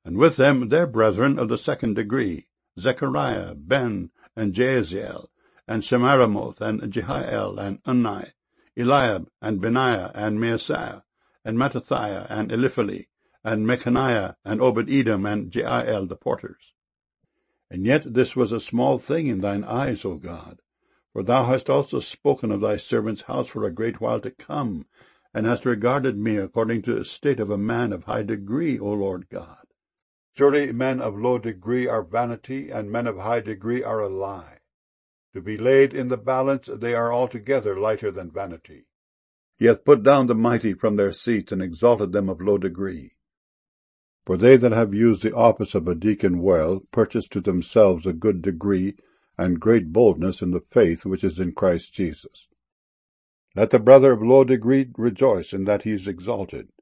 and with them their brethren of the second degree, Zechariah, Ben, and Jaasiel, and Shemaramoth, and Jehiel, and Unni, Eliab, and Benaiah, and Maaseiah, and Mattithiah, and Eliphali, and Mechaniah, and Obed-Edom, and Jeiel the porters. And yet this was a small thing in thine eyes, O God, for thou hast also spoken of thy servant's house for a great while to come, and hast regarded me according to the state of a man of high degree, O Lord God. Surely men of low degree are vanity, and men of high degree are a lie. To be laid in the balance, they are altogether lighter than vanity. He hath put down the mighty from their seats, and exalted them of low degree. For they that have used the office of a deacon well purchase to themselves a good degree and great boldness in the faith which is in Christ Jesus. Let the brother of low degree rejoice in that he is exalted,